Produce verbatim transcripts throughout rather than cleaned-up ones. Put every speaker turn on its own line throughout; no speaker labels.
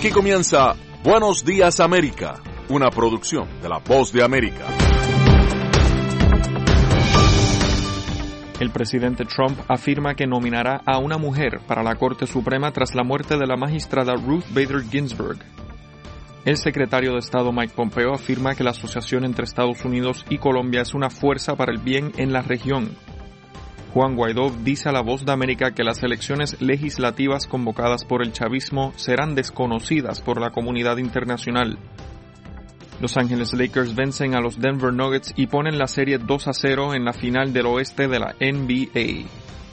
Aquí comienza Buenos Días América, una producción de La Voz de América.
El presidente Trump afirma que nominará a una mujer para la Corte Suprema tras la muerte de la magistrada Ruth Bader Ginsburg. El secretario de Estado Mike Pompeo afirma que la asociación entre Estados Unidos y Colombia es una fuerza para el bien en la región. Juan Guaidó dice a La Voz de América que las elecciones legislativas convocadas por el chavismo serán desconocidas por la comunidad internacional. Los Ángeles Lakers vencen a los Denver Nuggets y ponen la serie dos a cero en la final del oeste de la N B A.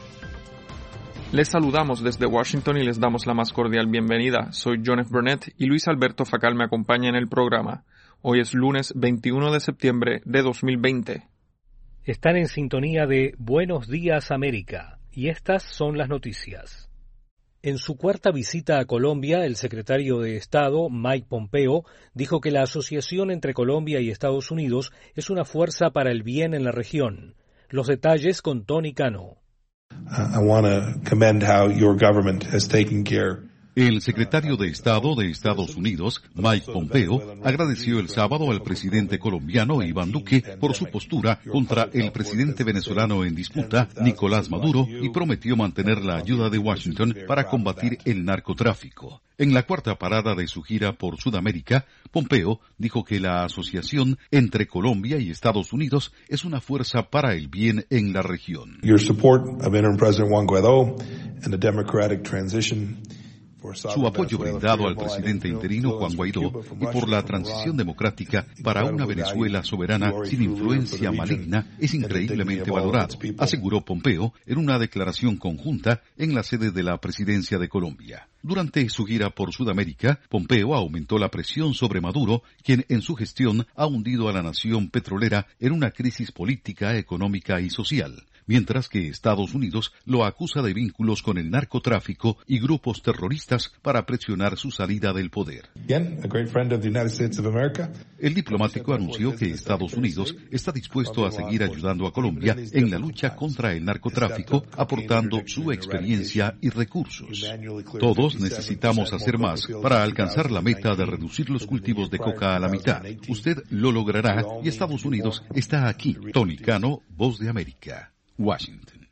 Les saludamos desde Washington y les damos la más cordial bienvenida. Soy John F. Burnett y Luis Alberto Facal me acompaña en el programa. Hoy es lunes veintiuno de septiembre de dos mil veinte.
Están en sintonía de Buenos Días América y estas son las noticias. En su cuarta visita a Colombia, el secretario de Estado, Mike Pompeo, dijo que la asociación entre Colombia y Estados Unidos es una fuerza para el bien en la región. Los detalles con Tony Cano.
Uh, I want to commend how your government has taken care.
El secretario de Estado de Estados Unidos, Mike Pompeo, agradeció el sábado al presidente colombiano Iván Duque por su postura contra el presidente venezolano en disputa, Nicolás Maduro, y prometió mantener la ayuda de Washington para combatir el narcotráfico. En la cuarta parada de su gira por Sudamérica, Pompeo dijo que la asociación entre Colombia y Estados Unidos es una fuerza para el bien en la región.
Your support of Interim President Juan Guaidó and the democratic transition.
Su apoyo brindado al presidente interino Juan Guaidó y por la transición democrática para una Venezuela soberana sin influencia maligna es increíblemente valorado, aseguró Pompeo en una declaración conjunta en la sede de la presidencia de Colombia. Durante su gira por Sudamérica, Pompeo aumentó la presión sobre Maduro, quien en su gestión ha hundido a la nación petrolera en una crisis política, económica y social, mientras que Estados Unidos lo acusa de vínculos con el narcotráfico y grupos terroristas para presionar su salida del poder. El diplomático anunció que Estados Unidos está dispuesto a seguir ayudando a Colombia en la lucha contra el narcotráfico, aportando su experiencia y recursos. Todos necesitamos hacer más para alcanzar la meta de reducir los cultivos de coca a la mitad. Usted lo logrará y Estados Unidos está aquí. Tony Cano, Voz de América, Washington.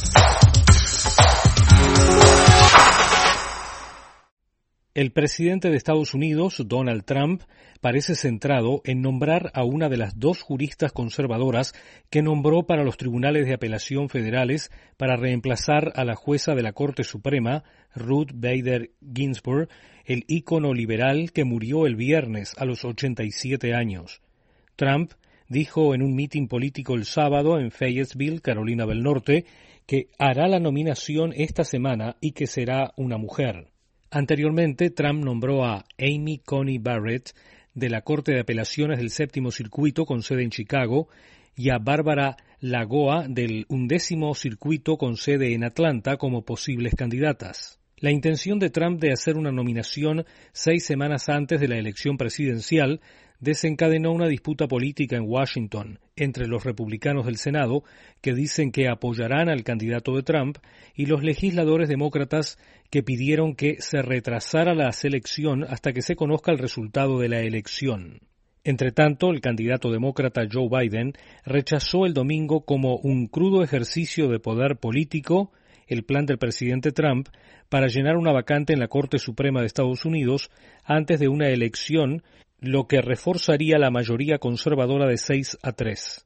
El presidente de Estados Unidos, Donald Trump, parece centrado en nombrar a una de las dos juristas conservadoras que nombró para los tribunales de apelación federales para reemplazar a la jueza de la Corte Suprema, Ruth Bader Ginsburg, el ícono liberal que murió el viernes a los ochenta y siete años. Trump dijo en un mitin político el sábado en Fayetteville, Carolina del Norte, que hará la nominación esta semana y que será una mujer. Anteriormente, Trump nombró a Amy Coney Barrett de la Corte de Apelaciones del Séptimo Circuito con sede en Chicago y a Bárbara Lagoa del Undécimo Circuito con sede en Atlanta como posibles candidatas. La intención de Trump de hacer una nominación seis semanas antes de la elección presidencial desencadenó una disputa política en Washington entre los republicanos del Senado, que dicen que apoyarán al candidato de Trump, y los legisladores demócratas que pidieron que se retrasara la selección hasta que se conozca el resultado de la elección. Entretanto, el candidato demócrata Joe Biden rechazó el domingo como un crudo ejercicio de poder político el plan del presidente Trump para llenar una vacante en la Corte Suprema de Estados Unidos antes de una elección, lo que reforzaría la mayoría conservadora de seis a tres.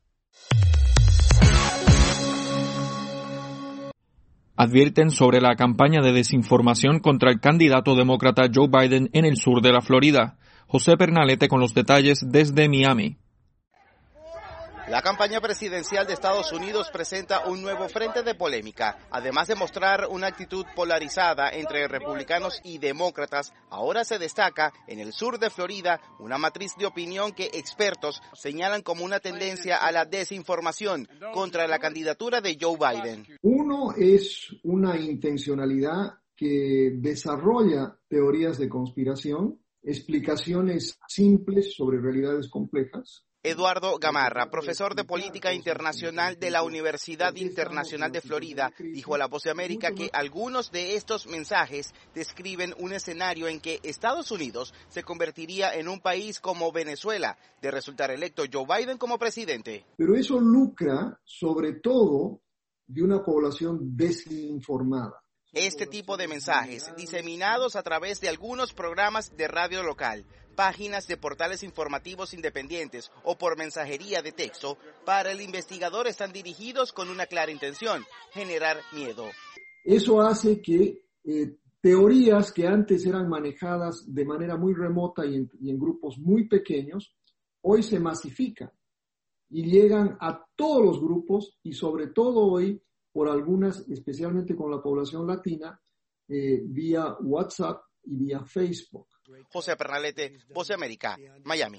Advierten sobre la campaña de desinformación contra el candidato demócrata Joe Biden en el sur de la Florida. José Pernalete con los detalles desde Miami.
La campaña presidencial de Estados Unidos presenta un nuevo frente de polémica. Además de mostrar una actitud polarizada entre republicanos y demócratas, ahora se destaca en el sur de Florida una matriz de opinión que expertos señalan como una tendencia a la desinformación contra la candidatura de Joe Biden.
Uno es una intencionalidad que desarrolla teorías de conspiración, explicaciones simples sobre realidades complejas,
Eduardo Gamarra, profesor de Política Internacional de la Universidad Internacional de Florida, dijo a La Voz de América que algunos de estos mensajes describen un escenario en que Estados Unidos se convertiría en un país como Venezuela, de resultar electo Joe Biden como presidente.
Pero eso lucra sobre todo de una población desinformada.
Este tipo de mensajes, diseminados a través de algunos programas de radio local, páginas de portales informativos independientes o por mensajería de texto, para el investigador están dirigidos con una clara intención: generar miedo.
Eso hace que eh, teorías que antes eran manejadas de manera muy remota y en, y en grupos muy pequeños, hoy se masifican y llegan a todos los grupos y sobre todo hoy por algunas, especialmente con la población latina, eh, vía WhatsApp y vía Facebook.
José Pernalete, Voz de América, Miami.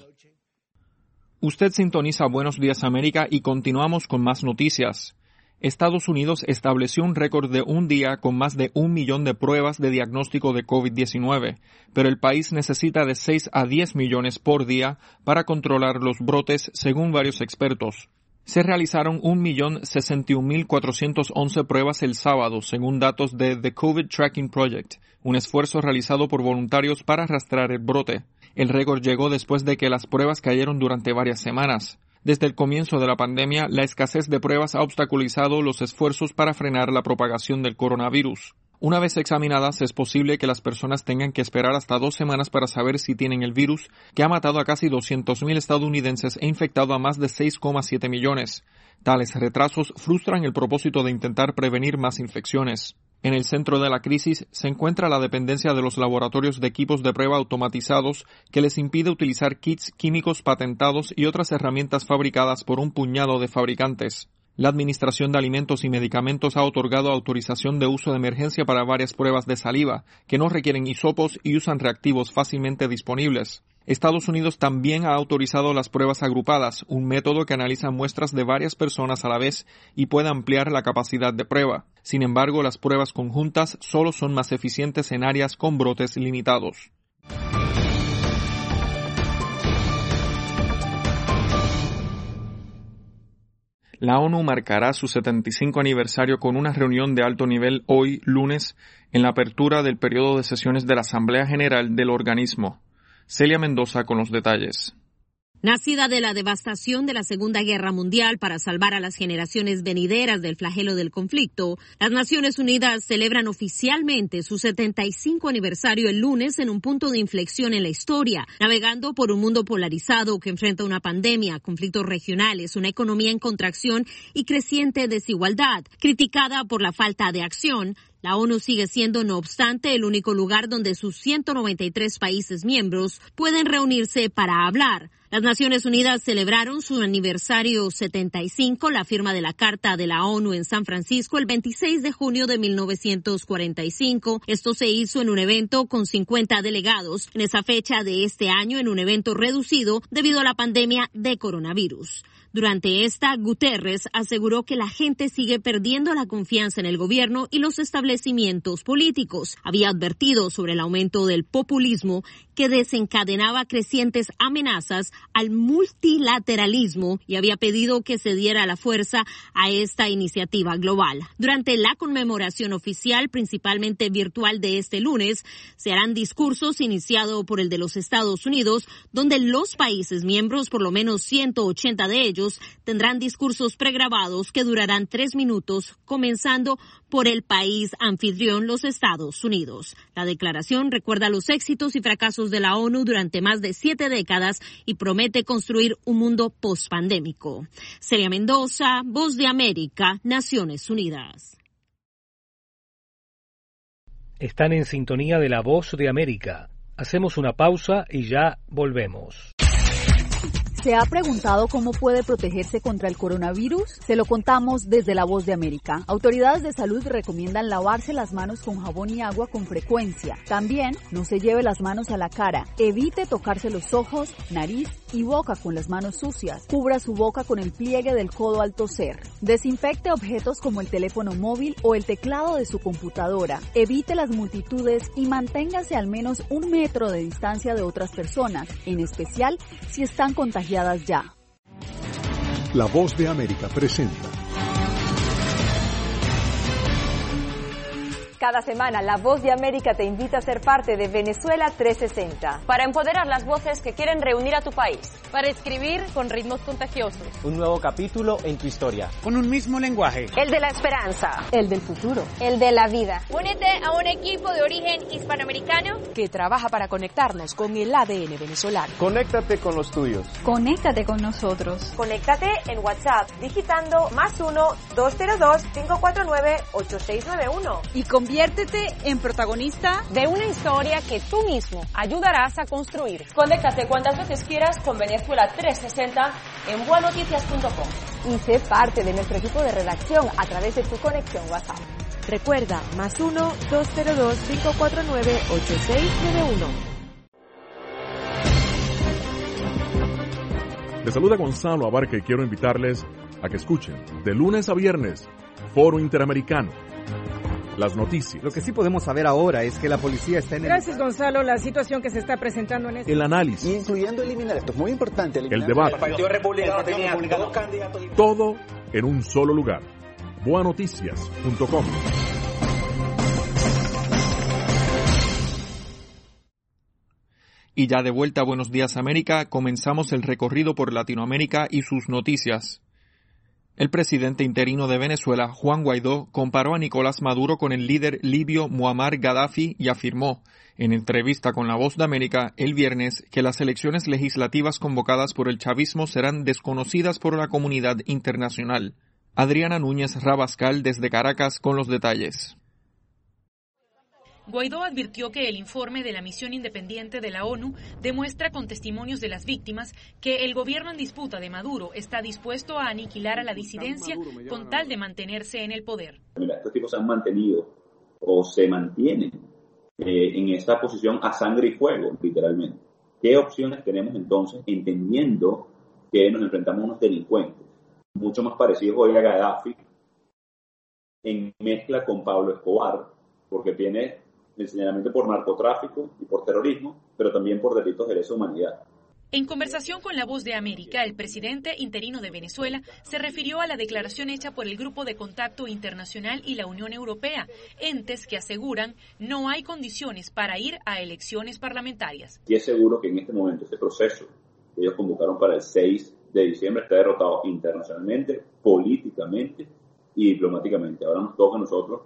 Usted sintoniza Buenos Días América y continuamos con más noticias. Estados Unidos estableció un récord de un día con más de un millón de pruebas de diagnóstico de COVID diecinueve, pero el país necesita de seis a diez millones por día para controlar los brotes, según varios expertos. Se realizaron un millón sesenta y un mil cuatrocientas once pruebas el sábado, según datos de The COVID Tracking Project, un esfuerzo realizado por voluntarios para rastrear el brote. El récord llegó después de que las pruebas cayeron durante varias semanas. Desde el comienzo de la pandemia, la escasez de pruebas ha obstaculizado los esfuerzos para frenar la propagación del coronavirus. Una vez examinadas, es posible que las personas tengan que esperar hasta dos semanas para saber si tienen el virus, que ha matado a casi doscientos mil estadounidenses e infectado a más de seis coma siete millones. Tales retrasos frustran el propósito de intentar prevenir más infecciones. En el centro de la crisis se encuentra la dependencia de los laboratorios de equipos de prueba automatizados que les impide utilizar kits químicos patentados y otras herramientas fabricadas por un puñado de fabricantes. La Administración de Alimentos y Medicamentos ha otorgado autorización de uso de emergencia para varias pruebas de saliva, que no requieren hisopos y usan reactivos fácilmente disponibles. Estados Unidos también ha autorizado las pruebas agrupadas, un método que analiza muestras de varias personas a la vez y puede ampliar la capacidad de prueba. Sin embargo, las pruebas conjuntas solo son más eficientes en áreas con brotes limitados. La ONU marcará su setenta y cinco aniversario con una reunión de alto nivel hoy, lunes, en la apertura del periodo de sesiones de la Asamblea General del organismo. Celia Mendoza con los detalles.
Nacida de la devastación de la Segunda Guerra Mundial para salvar a las generaciones venideras del flagelo del conflicto, las Naciones Unidas celebran oficialmente su setenta y cinco aniversario el lunes en un punto de inflexión en la historia, navegando por un mundo polarizado que enfrenta una pandemia, conflictos regionales, una economía en contracción y creciente desigualdad. Criticada por la falta de acción, la ONU sigue siendo, no obstante, el único lugar donde sus ciento noventa y tres países miembros pueden reunirse para hablar. Las Naciones Unidas celebraron su aniversario setenta y cinco, la firma de la Carta de la ONU en San Francisco, el veintiséis de junio de mil novecientos cuarenta y cinco. Esto se hizo en un evento con cincuenta delegados, en esa fecha de este año en un evento reducido debido a la pandemia de coronavirus. Durante esta, Guterres aseguró que la gente sigue perdiendo la confianza en el gobierno y los establecimientos políticos. Había advertido sobre el aumento del populismo que desencadenaba crecientes amenazas al multilateralismo y había pedido que se diera la fuerza a esta iniciativa global. Durante la conmemoración oficial, principalmente virtual de este lunes, se harán discursos iniciado por el de los Estados Unidos, donde los países miembros, por lo menos ciento ochenta de ellos, tendrán discursos pregrabados que durarán tres minutos, comenzando por el país anfitrión, los Estados Unidos. La declaración recuerda los éxitos y fracasos de la ONU durante más de siete décadas y promete construir un mundo pospandémico. Celia Mendoza, Voz de América, Naciones Unidas.
Están en sintonía de la Voz de América. Hacemos una pausa y ya volvemos.
¿Se ha preguntado cómo puede protegerse contra el coronavirus? Se lo contamos desde La Voz de América. Autoridades de salud recomiendan lavarse las manos con jabón y agua con frecuencia. También no se lleve las manos a la cara. Evite tocarse los ojos, nariz y boca con las manos sucias. Cubra su boca con el pliegue del codo al toser. Desinfecte objetos como el teléfono móvil o el teclado de su computadora. Evite las multitudes y manténgase al menos un metro de distancia de otras personas, en especial si están contagiadas ya.
La Voz de América presenta.
Cada semana, La Voz de América te invita a ser parte de Venezuela trescientos sesenta.
Para empoderar las voces que quieren reunir a tu país.
Para escribir con ritmos contagiosos.
Un nuevo capítulo en tu historia.
Con un mismo lenguaje.
El de la esperanza.
El del futuro.
El de la vida.
Únete a un equipo de origen hispanoamericano
que trabaja para conectarnos con el A D N venezolano.
Conéctate con los tuyos.
Conéctate con nosotros.
Conéctate en WhatsApp digitando más uno, dos cero dos, cinco cuatro nueve, ocho seis nueve uno.
Y conviértete en protagonista
de una historia que tú mismo ayudarás a construir.
Conéctate cuantas veces quieras con Venezuela trescientos sesenta en buenoticias punto com.
Y sé parte de nuestro equipo de redacción a través de tu conexión WhatsApp.
Recuerda, más uno, dos cero dos, cinco cuatro nueve, ocho seis nueve uno.
Les saluda Gonzalo Abarca y quiero invitarles a que escuchen de lunes a viernes Foro Interamericano. Las noticias.
Lo que sí podemos saber ahora es que la policía está en el...
Gracias, Gonzalo. La situación que se está presentando en este...
El análisis.
Incluyendo eliminar, esto es muy importante.
El debate.
El Partido Republicano tenía dos candidatos.
Todo en un solo lugar. buenoticias punto com.
Y ya de vuelta a Buenos Días América, comenzamos el recorrido por Latinoamérica y sus noticias. El presidente interino de Venezuela, Juan Guaidó, comparó a Nicolás Maduro con el líder libio Muammar Gaddafi y afirmó, en entrevista con La Voz de América el viernes, que las elecciones legislativas convocadas por el chavismo serán desconocidas por la comunidad internacional. Adriana Núñez Rabascal desde Caracas con los detalles.
Guaidó advirtió que el informe de la misión independiente de la ONU demuestra con testimonios de las víctimas que el gobierno en disputa de Maduro está dispuesto a aniquilar a la disidencia con tal de mantenerse en el poder.
Mira, estos tipos se han mantenido o se mantienen eh, en esa posición a sangre y fuego, literalmente. ¿Qué opciones tenemos entonces, entendiendo que nos enfrentamos a unos delincuentes mucho más parecidos hoy a Gaddafi, en mezcla con Pablo Escobar, porque tiene el señalamiento por narcotráfico y por terrorismo, pero también por delitos de lesa humanidad?
En conversación con La Voz de América, el presidente interino de Venezuela se refirió a la declaración hecha por el Grupo de Contacto Internacional y la Unión Europea, entes que aseguran no hay condiciones para ir a elecciones parlamentarias.
Y es seguro que en este momento este proceso que ellos convocaron para el seis de diciembre está derrotado internacionalmente, políticamente y diplomáticamente. Ahora nos toca a nosotros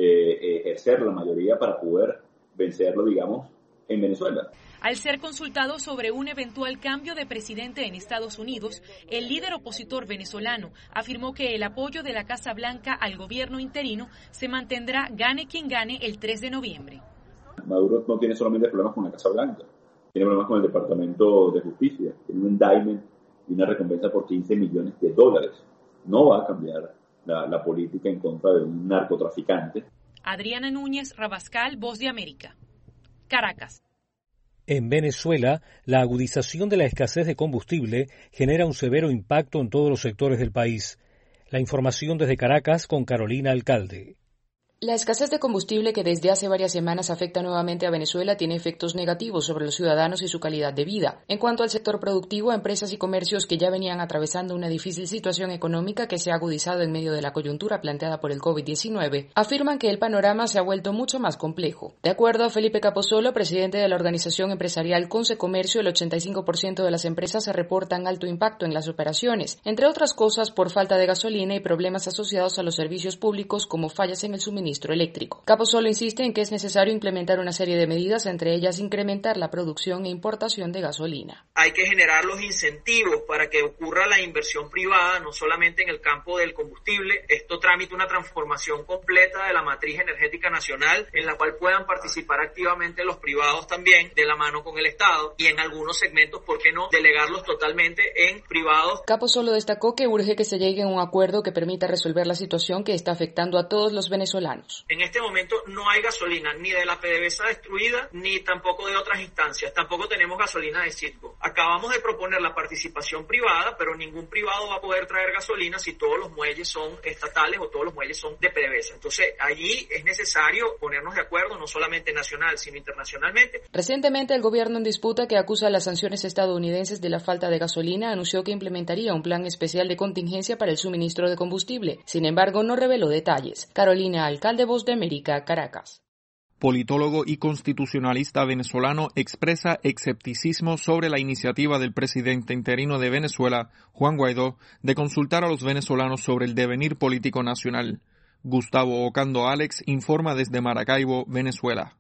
Eh, ejercer la mayoría para poder vencerlo, digamos, en Venezuela.
Al ser consultado sobre un eventual cambio de presidente en Estados Unidos, el líder opositor venezolano afirmó que el apoyo de la Casa Blanca al gobierno interino se mantendrá gane quien gane el tres de noviembre.
Maduro no tiene solamente problemas con la Casa Blanca, tiene problemas con el Departamento de Justicia, tiene un indictment y una recompensa por quince millones de dólares. No va a cambiar La, la política en contra de un narcotraficante.
Adriana Núñez Rabascal, Voz de América, Caracas.
En Venezuela, la agudización de la escasez de combustible genera un severo impacto en todos los sectores del país. La información desde Caracas con Carolina Alcalde.
La escasez de combustible que desde hace varias semanas afecta nuevamente a Venezuela tiene efectos negativos sobre los ciudadanos y su calidad de vida. En cuanto al sector productivo, empresas y comercios que ya venían atravesando una difícil situación económica que se ha agudizado en medio de la coyuntura planteada por el COVID diecinueve, afirman que el panorama se ha vuelto mucho más complejo. De acuerdo a Felipe Capozolo, presidente de la organización empresarial Conce Comercio, el ochenta y cinco por ciento de las empresas se reportan alto impacto en las operaciones, entre otras cosas por falta de gasolina y problemas asociados a los servicios públicos como fallas en el suministro eléctrico. Capozolo insiste en que es necesario implementar una serie de medidas, entre ellas incrementar la producción e importación de gasolina.
Hay que generar los incentivos para que ocurra la inversión privada, no solamente en el campo del combustible. Esto tramita una transformación completa de la matriz energética nacional, en la cual puedan participar activamente los privados también, de la mano con el Estado, y en algunos segmentos, ¿por qué no?, delegarlos totalmente en privados.
Capozolo destacó que urge que se llegue a un acuerdo que permita resolver la situación que está afectando a todos los venezolanos. venezolanos.
En este momento no hay gasolina ni de la PDVSA destruida ni tampoco de otras instancias. Tampoco tenemos gasolina de Citgo. Acabamos de proponer la participación privada, pero ningún privado va a poder traer gasolina si todos los muelles son estatales o todos los muelles son de PDVSA. Entonces allí es necesario ponernos de acuerdo, no solamente nacional, sino internacionalmente.
Recientemente el gobierno en disputa, que acusa a las sanciones estadounidenses de la falta de gasolina, anunció que implementaría un plan especial de contingencia para el suministro de combustible. Sin embargo, no reveló detalles. Carolina Alcalde, Voz de América, Caracas.
Politólogo y constitucionalista venezolano expresa escepticismo sobre la iniciativa del presidente interino de Venezuela, Juan Guaidó, de consultar a los venezolanos sobre el devenir político nacional. Gustavo Ocando Alex informa desde Maracaibo, Venezuela.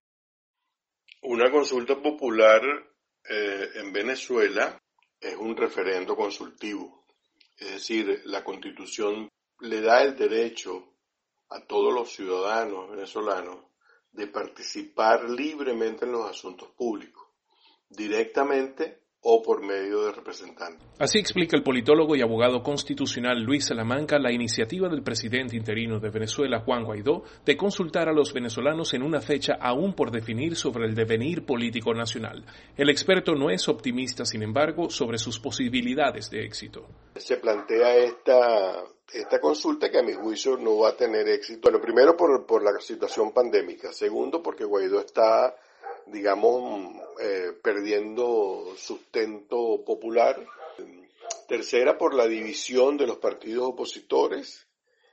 Una consulta popular eh, en Venezuela es un referendo consultivo. Es decir, la Constitución le da el derecho a todos los ciudadanos venezolanos de participar libremente en los asuntos públicos, directamente o por medio de representantes.
Así explica el politólogo y abogado constitucional Luis Salamanca la iniciativa del presidente interino de Venezuela, Juan Guaidó, de consultar a los venezolanos en una fecha aún por definir sobre el devenir político nacional. El experto no es optimista, sin embargo, sobre sus posibilidades de éxito.
Se plantea esta, esta consulta que a mi juicio no va a tener éxito. Bueno, primero por, por la situación pandémica. Segundo, porque Guaidó está, digamos, eh, perdiendo sustento popular. Tercera, por la división de los partidos opositores.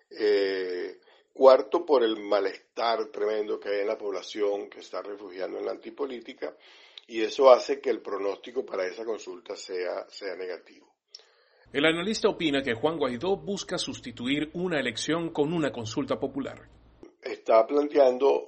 Eh, cuarto, por el malestar tremendo que hay en la población que está refugiando en la antipolítica. Y eso hace que el pronóstico para esa consulta sea, sea negativo.
El analista opina que Juan Guaidó busca sustituir una elección con una consulta popular.
Está planteando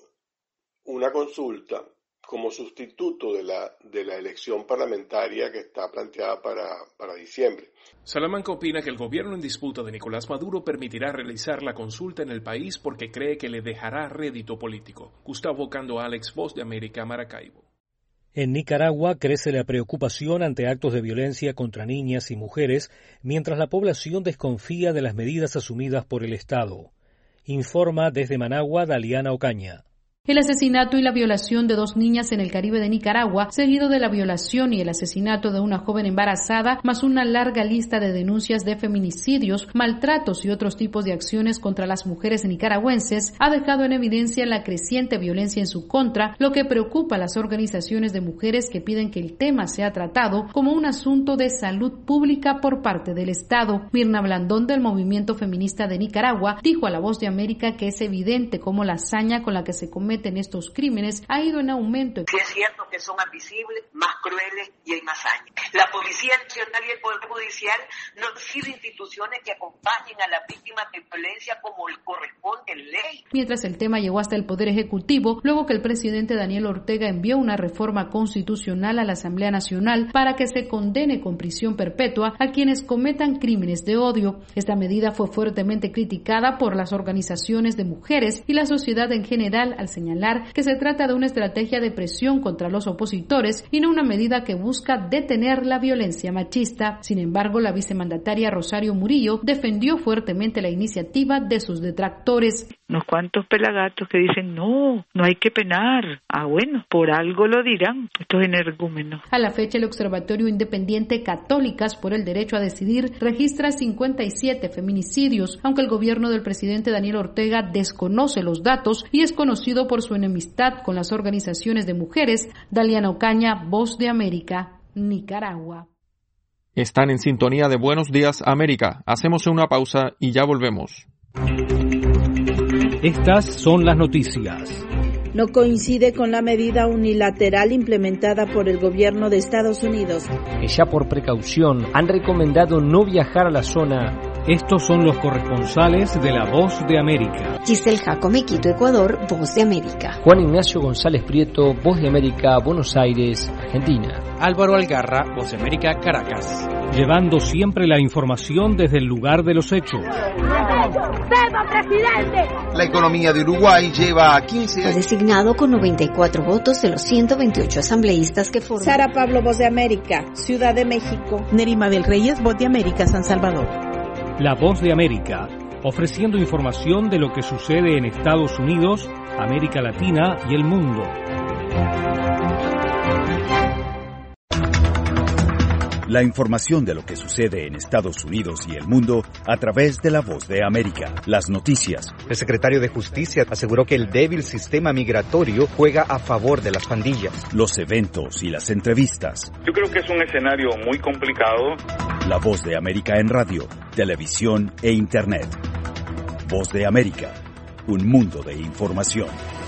una consulta como sustituto de la, de la elección parlamentaria que está planteada para, para diciembre.
Salamanca opina que el gobierno en disputa de Nicolás Maduro permitirá realizar la consulta en el país porque cree que le dejará rédito político. Gustavo Ocando Alex, Voz de América, Maracaibo.
En Nicaragua crece la preocupación ante actos de violencia contra niñas y mujeres, mientras la población desconfía de las medidas asumidas por el Estado. Informa desde Managua Daliana Ocaña.
El asesinato y la violación de dos niñas en el Caribe de Nicaragua, seguido de la violación y el asesinato de una joven embarazada, más una larga lista de denuncias de feminicidios, maltratos y otros tipos de acciones contra las mujeres nicaragüenses, ha dejado en evidencia la creciente violencia en su contra, lo que preocupa a las organizaciones de mujeres que piden que el tema sea tratado como un asunto de salud pública por parte del Estado. Mirna Blandón, del Movimiento Feminista de Nicaragua, dijo a La Voz de América que es evidente cómo la hazaña con la que se comete en estos crímenes ha ido en aumento.
Sí es cierto que son más visibles, más crueles y hay más años. La Policía Nacional y el Poder Judicial no han sido instituciones que acompañen a las víctimas de violencia como corresponde en ley.
Mientras el tema llegó hasta el Poder Ejecutivo, luego que el presidente Daniel Ortega envió una reforma constitucional a la Asamblea Nacional para que se condene con prisión perpetua a quienes cometan crímenes de odio. Esta medida fue fuertemente criticada por las organizaciones de mujeres y la sociedad en general al señalar que se trata de una estrategia de presión contra los opositores y no una medida que busca detener la violencia machista. Sin embargo, la vicemandataria Rosario Murillo defendió fuertemente la iniciativa de sus detractores.
Unos cuantos pelagatos que dicen, no, no hay que penar. Ah, bueno, por algo lo dirán estos energúmenos.
A la fecha, el Observatorio Independiente Católicas por el Derecho a Decidir registra cincuenta y siete feminicidios, aunque el gobierno del presidente Daniel Ortega desconoce los datos y es conocido por su enemistad con las organizaciones de mujeres. Daliana Ocaña, Voz de América, Nicaragua.
Están en sintonía de Buenos Días América. Hacemos una pausa y ya volvemos.
Estas son las noticias.
No coincide con la medida unilateral implementada por el gobierno de Estados Unidos.
Que ya por precaución han recomendado no viajar a la zona.
Estos son los corresponsales de La Voz de América.
Giselle Jacome, Quito, Ecuador, Voz de América.
Juan Ignacio González Prieto, Voz de América, Buenos Aires, Argentina.
Álvaro Algarra, Voz de América, Caracas.
Llevando siempre la información desde el lugar de los hechos.
¡Viva, presidente!
La economía de Uruguay lleva a quince años.
Fue designado con noventa y cuatro votos de los ciento veintiocho asambleístas que forman.
Sara Pablo, Voz de América, Ciudad de México.
Nerima del Reyes, Voz de América, San Salvador.
La Voz de América, ofreciendo información de lo que sucede en Estados Unidos, América Latina y el mundo.
La información de lo que sucede en Estados Unidos y el mundo a través de La Voz de América. Las noticias.
El secretario de Justicia aseguró que el débil sistema migratorio juega a favor de las pandillas.
Los eventos y las entrevistas.
Yo creo que es un escenario muy complicado.
La Voz de América en radio, televisión e internet. Voz de América, un mundo de información.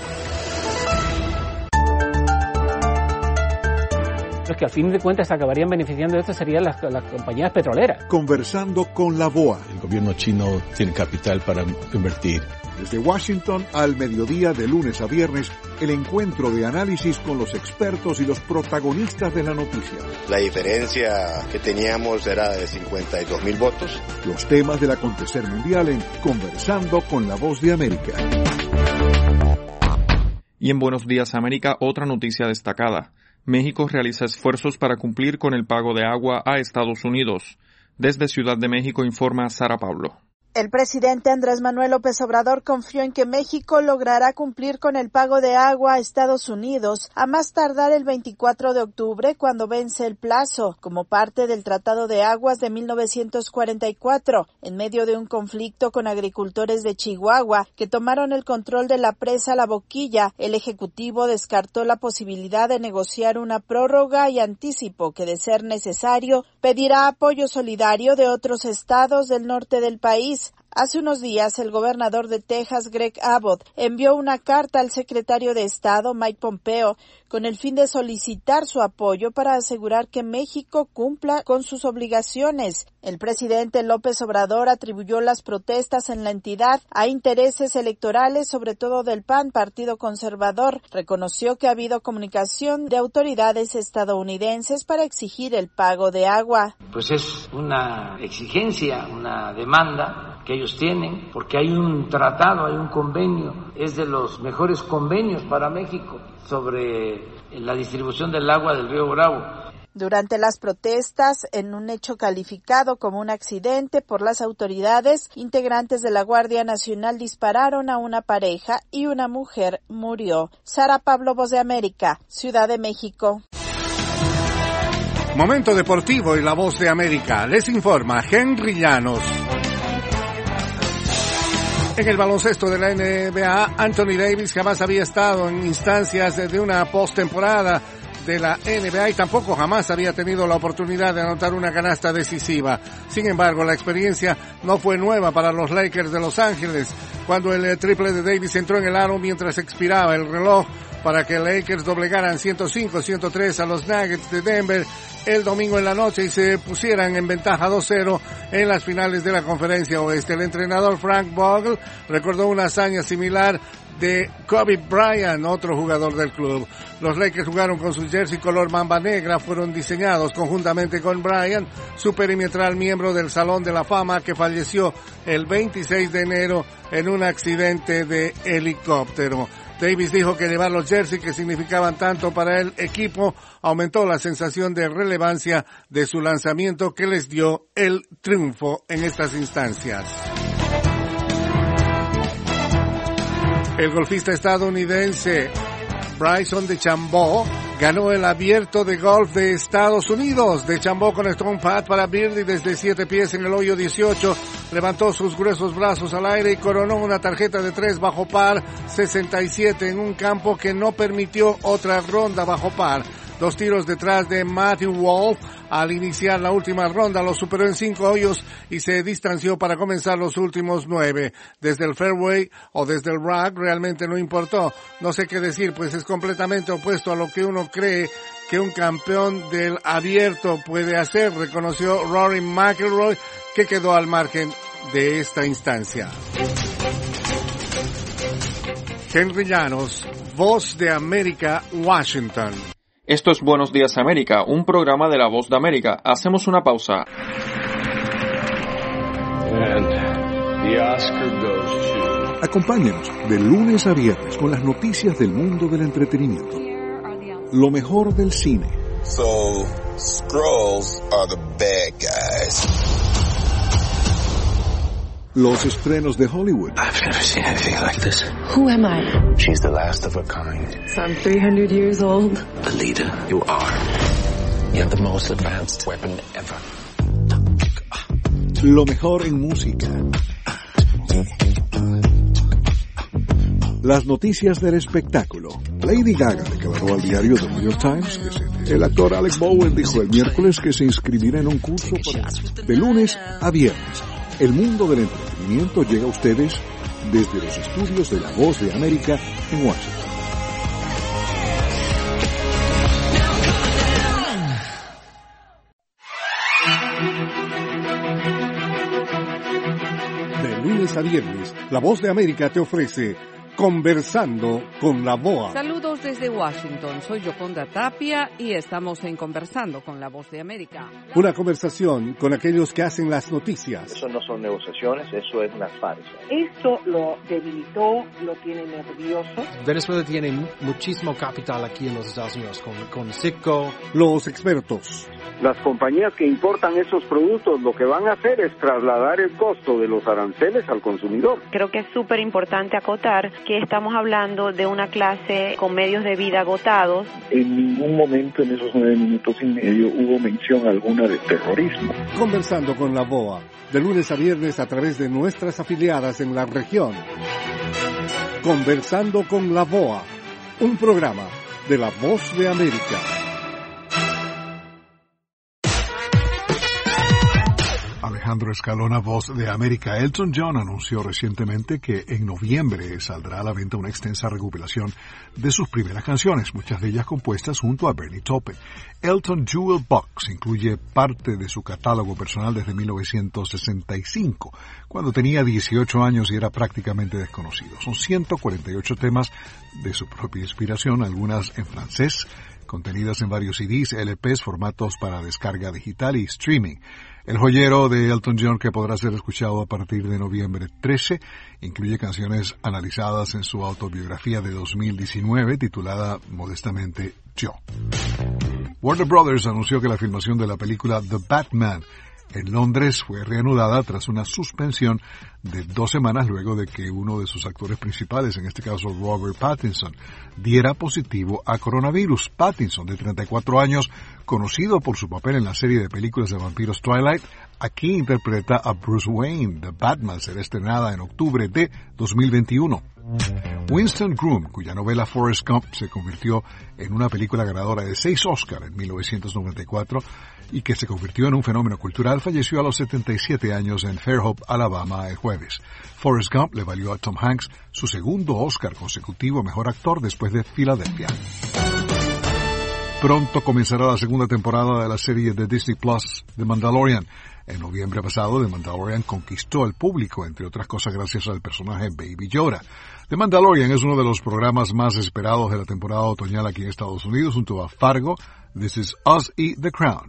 Los que al fin de cuentas acabarían beneficiando de esto serían las, las compañías petroleras.
Conversando con la B O A.
El gobierno chino tiene capital para invertir.
Desde Washington al mediodía de lunes a viernes, el encuentro de análisis con los expertos y los protagonistas de la noticia.
La diferencia que teníamos era de cincuenta y dos mil votos.
Los temas del acontecer mundial en Conversando con la Voz de América.
Y en Buenos Días América, otra noticia destacada. México realiza esfuerzos para cumplir con el pago de agua a Estados Unidos. Desde Ciudad de México informa Sara Pablo.
El presidente Andrés Manuel López Obrador confió en que México logrará cumplir con el pago de agua a Estados Unidos a más tardar el veinticuatro de octubre, cuando vence el plazo, como parte del Tratado de Aguas de mil novecientos cuarenta y cuatro, en medio de un conflicto con agricultores de Chihuahua que tomaron el control de la presa La Boquilla. El Ejecutivo descartó la posibilidad de negociar una prórroga y anticipó que, de ser necesario, pedirá apoyo solidario de otros estados del norte del país. Hace unos días, el gobernador de Texas, Greg Abbott, envió una carta al secretario de Estado, Mike Pompeo, con el fin de solicitar su apoyo para asegurar que México cumpla con sus obligaciones. El presidente López Obrador atribuyó las protestas en la entidad a intereses electorales, sobre todo del P A N, Partido Conservador. Reconoció que ha habido comunicación de autoridades estadounidenses para exigir el pago de agua.
Pues es una exigencia, una demanda que ellos tienen, porque hay un tratado, hay un convenio, es de los mejores convenios para México sobre la distribución del agua del río Bravo.
Durante las protestas, en un hecho calificado como un accidente por las autoridades, integrantes de la Guardia Nacional dispararon a una pareja y una mujer murió. Sara Pablo, Voz de América, Ciudad de México.
Momento deportivo y La Voz de América. Les informa Henry Llanos. En el baloncesto de la N B A, Anthony Davis jamás había estado en instancias de una postemporada de la N B A y tampoco jamás había tenido la oportunidad de anotar una canasta decisiva. Sin embargo, la experiencia no fue nueva para los Lakers de Los Ángeles, cuando el triple de Davis entró en el aro mientras expiraba el reloj para que Lakers doblegaran ciento cinco a ciento tres a los Nuggets de Denver el domingo en la noche y se pusieran en ventaja dos cero en las finales de la Conferencia Oeste. El entrenador Frank Vogel recordó una hazaña similar de Kobe Bryant, otro jugador del club. Los Lakers jugaron con su jersey color mamba negra, fueron diseñados conjuntamente con Bryant, su perimetral miembro del Salón de la Fama que falleció el veintiséis de enero en un accidente de helicóptero. Davis dijo que llevar los jerseys, que significaban tanto para el equipo, aumentó la sensación de relevancia de su lanzamiento que les dio el triunfo en estas instancias. El golfista estadounidense Bryson DeChambeau ganó el Abierto de Golf de Estados Unidos. DeChambeau conectó un pad para birdie desde siete pies en el hoyo dieciocho, levantó sus gruesos brazos al aire y coronó una tarjeta de tres bajo par sesenta y siete en un campo que no permitió otra ronda bajo par. Dos tiros detrás de Matthew Wolff. Al iniciar la última ronda lo superó en cinco hoyos y se distanció para comenzar los últimos nueve. Desde el fairway o desde el rock realmente no importó. No sé qué decir, pues es completamente opuesto a lo que uno cree que un campeón del Abierto puede hacer, reconoció Rory McIlroy, que quedó al margen de esta instancia. Henry Llanos, Voz de América, Washington.
Esto es Buenos Días América, un programa de La Voz de América. Hacemos una pausa.
And the Oscar goes to...
Acompáñenos de lunes a viernes con las noticias del mundo del entretenimiento. Lo mejor del cine.
So, Skrulls are the bad guys.
los estrenos de Hollywood.
I've never seen anything like this.
Who am I?
She's the last of her kind.
So I'm three hundred years old.
The leader you are. You have the most advanced weapon ever.
Lo mejor en música. Las noticias del espectáculo. Lady Gaga declaró al diario The New York Times que se... El actor Alec Bowen dijo el miércoles que se inscribirá en un curso para... de lunes a viernes. El mundo del entretenimiento llega a ustedes desde los estudios de La Voz de América en Washington. De lunes a viernes, La Voz de América te ofrece Conversando con la B O A.
Saludos desde Washington, soy Yoconda Tapia y estamos en Conversando con la Voz de América.
Una conversación con aquellos que hacen las noticias.
Eso no son negociaciones, eso es una farsa.
Esto lo debilitó, lo tiene nervioso.
Venezuela tiene muchísimo capital aquí en los Estados Unidos, con, con Citgo.
Los expertos.
Las compañías que importan esos productos lo que van a hacer es trasladar el costo de los aranceles al consumidor.
Creo que es súper importante acotar que estamos hablando de una clase con medios de vida agotados.
En ningún momento en esos nueve minutos y medio hubo mención alguna de terrorismo.
Conversando con la B O A, de lunes a viernes a través de nuestras afiliadas en la región. Conversando con la B O A, un programa de La Voz de América. Alejandro Escalona, Voz de América. Elton John anunció recientemente que en noviembre saldrá a la venta una extensa recopilación de sus primeras canciones, muchas de ellas compuestas junto a Bernie Taupin. Elton Jewel Box incluye parte de su catálogo personal desde mil novecientos sesenta y cinco, cuando tenía dieciocho años y era prácticamente desconocido. Son ciento cuarenta y ocho temas de su propia inspiración, algunas en francés, contenidas en varios C Ds, L Ps, formatos para descarga digital y streaming. El joyero de Elton John, que podrá ser escuchado a partir de noviembre trece, incluye canciones analizadas en su autobiografía de dos mil diecinueve, titulada modestamente Yo. Warner Brothers anunció que la filmación de la película The Batman en Londres fue reanudada tras una suspensión de dos semanas luego de que uno de sus actores principales, en este caso Robert Pattinson, diera positivo a coronavirus. Pattinson, de treinta y cuatro años, conocido por su papel en la serie de películas de vampiros Twilight, aquí interpreta a Bruce Wayne. The Batman será estrenada en octubre de dos mil veintiuno. Winston Groom, cuya novela Forrest Gump se convirtió en una película ganadora de seis Oscar en mil novecientos noventa y cuatro y que se convirtió en un fenómeno cultural, falleció a los setenta y siete años en Fairhope, Alabama, el jueves. Forrest Gump le valió a Tom Hanks su segundo Oscar consecutivo a mejor actor después de Filadelfia. Pronto comenzará la segunda temporada de la serie de Disney Plus, The Mandalorian. En noviembre pasado, The Mandalorian conquistó al público, entre otras cosas gracias al personaje Baby Yoda. The Mandalorian es uno de los programas más esperados de la temporada otoñal aquí en Estados Unidos, junto a Fargo, This Is Us y The Crown.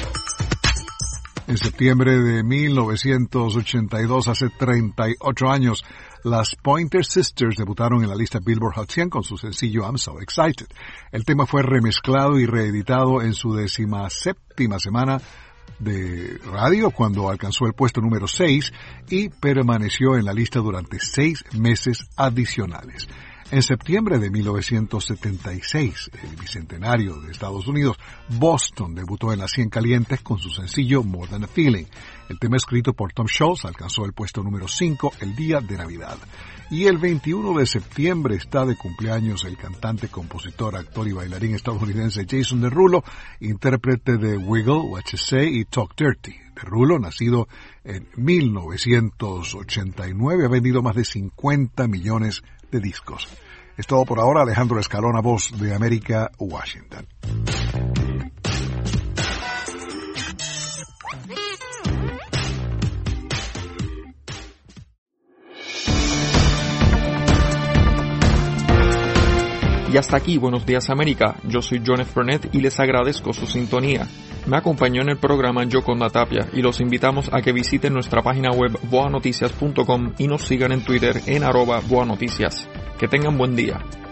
En septiembre de mil novecientos ochenta y dos, hace treinta y ocho años, las Pointer Sisters debutaron en la lista Billboard Hot cien con su sencillo I'm So Excited. El tema fue remezclado y reeditado en su decimaséptima semana de radio, cuando alcanzó el puesto número seis y permaneció en la lista durante seis meses adicionales. En septiembre de mil novecientos setenta y seis, el bicentenario de Estados Unidos, Boston debutó en las cien calientes con su sencillo More Than a Feeling. El tema escrito por Tom Scholz alcanzó el puesto número cinco el día de Navidad. Y el veintiuno de septiembre está de cumpleaños el cantante, compositor, actor y bailarín estadounidense Jason Derulo, intérprete de Wiggle, What You Say y Talk Dirty. Derulo, nacido en mil novecientos ochenta y nueve, ha vendido más de cincuenta millones de discos. Es todo por ahora. Alejandro Escalona, Voz de América, Washington.
Y hasta aquí, Buenos Días América. Yo soy John F. Burnett y les agradezco su sintonía. Me acompañó en el programa Yoconda Tapia y los invitamos a que visiten nuestra página web boa noticias punto com y nos sigan en Twitter en arroba boanoticias. Que tengan buen día.